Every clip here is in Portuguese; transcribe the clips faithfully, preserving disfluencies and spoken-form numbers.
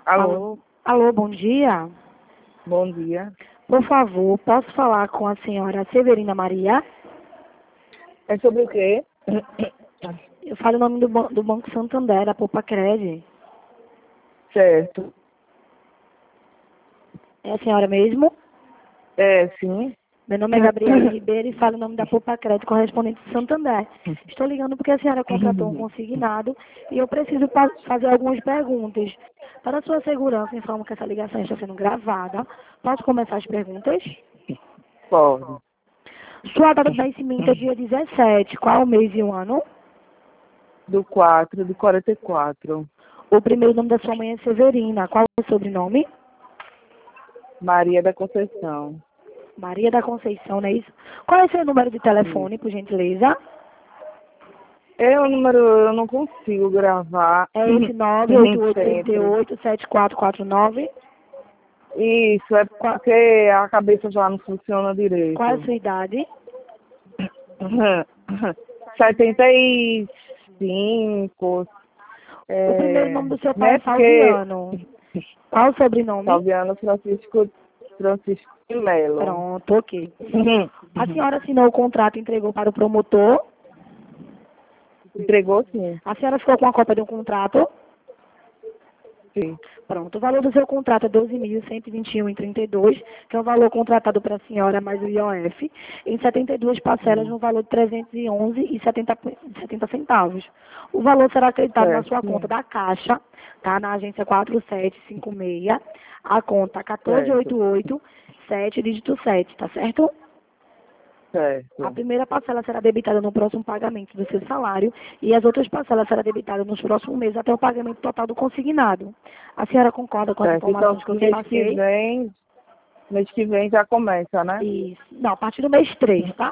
Alô? Alô, alô, bom dia. Bom dia. Por favor, posso falar com a senhora Severina Maria? É sobre o quê? Eu falo o nome do, ban- do Banco Santander, da Poupa Cred. Certo. É a senhora mesmo? É, sim. Meu nome é Gabriela Ribeiro e falo o nome da Poupa Cred, correspondente de Santander. Estou ligando porque a senhora contratou um consignado e eu preciso pa- fazer algumas perguntas. Para sua segurança, informo que essa ligação está sendo gravada. Posso começar as perguntas? Pode. Sua data de nascimento é dia dezessete. Qual o mês e o ano? Do quatro, do quarenta e quatro. O primeiro nome da sua mãe é Severina. Qual é o sobrenome? Maria da Conceição. Maria da Conceição, não é isso? Qual é o seu número de telefone, por gentileza? É o número, eu não consigo gravar. É esse nove oito oito Sempre. oito oito sete quatro quatro nove. Isso, é porque a cabeça já não funciona direito. Qual é a sua idade? setenta e cinco. É, O primeiro nome do seu pai né? é Porque Salviano. Qual o sobrenome? Salviano Francisco, Francisco de Melo. Pronto, ok. A senhora assinou o contrato e entregou para o promotor? Entregou sim. A senhora ficou com a cópia do contrato? Sim. Pronto, o valor do seu contrato é doze mil cento e vinte e um vírgula trinta e dois, que é o valor contratado para a senhora mais o I O F, em setenta e duas parcelas no valor de trezentos e onze vírgula setenta centavos. O valor será acreditado na Certo, sua sim. conta da Caixa, tá? Na agência quatro sete cinco seis, a conta quatorze oitenta e oito, sete, dígito sete, tá certo? A Certo. primeira parcela será debitada no próximo pagamento do seu salário e as outras parcelas serão debitadas nos próximos meses até o pagamento total do consignado. A senhora concorda com as Certo. informações Então, que eu te mês que passei? vem, mês que vem já começa, né? Isso. Não, a partir do mês três, tá?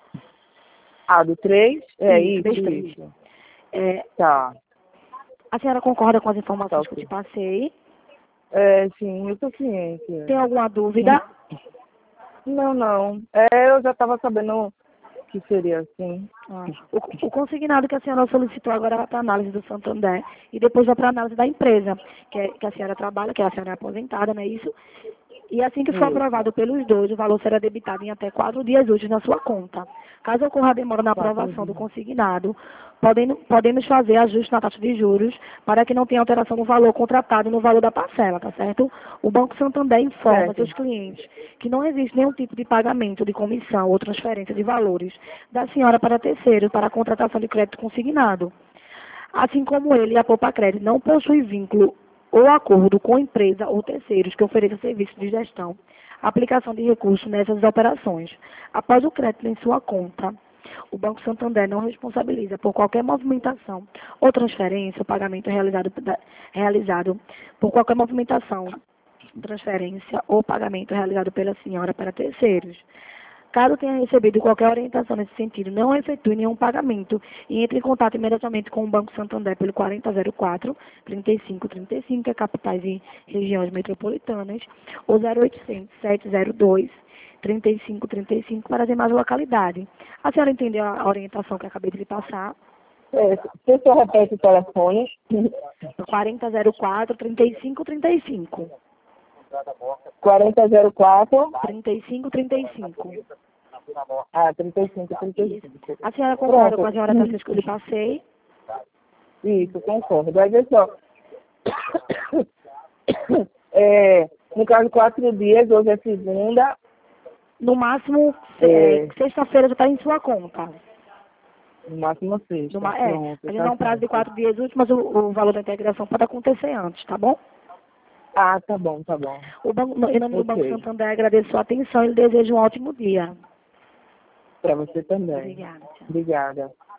Ah, do três? É Isso, isso, mês três. isso. É, Tá. a senhora concorda com as informações Tá, que eu ok. te passei? É, sim, eu tô ciente. Tem alguma dúvida? Não, não. É, eu já estava sabendo que seria assim. Ah, o, o consignado que a senhora solicitou agora vai para análise do Santander e depois vai para análise da empresa, que, é, que a senhora trabalha, que a senhora é aposentada, não é isso? E assim que for Isso. aprovado pelos dois, o valor será debitado em até quatro dias úteis na sua conta. Caso ocorra demora na Quatro aprovação do dias. consignado, podem- podemos fazer ajuste na taxa de juros para que não tenha alteração no valor contratado e no valor da parcela, tá certo? O Banco Santander informa Certo. seus clientes que não existe nenhum tipo de pagamento de comissão ou transferência de valores da senhora para terceiros para a contratação de crédito consignado. Assim como ele, a Poupa Crédito não possui vínculo ou acordo com empresa ou terceiros que ofereçam serviços de gestão, aplicação de recursos nessas operações. Após o crédito em sua conta, o Banco Santander não responsabiliza por qualquer movimentação ou transferência ou pagamento realizado, da- realizado por qualquer movimentação, transferência ou pagamento realizado pela senhora para terceiros. Caso tenha recebido qualquer orientação nesse sentido, não efetue nenhum pagamento e entre em contato imediatamente com o Banco Santander pelo quarenta zero quatro, trinta e cinco trinta e cinco, que é capitais e regiões metropolitanas, ou zero oitocentos, sete zero dois, trinta e cinco trinta e cinco para as demais localidades. A senhora entendeu a orientação que eu acabei de lhe passar? É, se você repete o telefone, quarenta zero quatro, trinta e cinco trinta e cinco. quarenta zero quatro, trinta e cinco trinta e cinco. ah, trinta e cinco, trinta e cinco. A senhora concorda com Pronto. as orientações que eu lhe passei? Isso, concordo. Aí, vê só. É, no caso, quatro dias, hoje é segunda. No máximo, É. é, sexta-feira já está em sua conta. No máximo sexta. Numa, é, Pronto, a gente tá dá um prazo de certo. quatro dias úteis, mas o, o valor da integração pode acontecer antes, tá bom? Ah, tá bom, tá bom. O banco, em nome do Banco Ok. Santander, agradeço a sua atenção e lhe desejo um ótimo dia. Para você também. Obrigada. Tchau. Obrigada.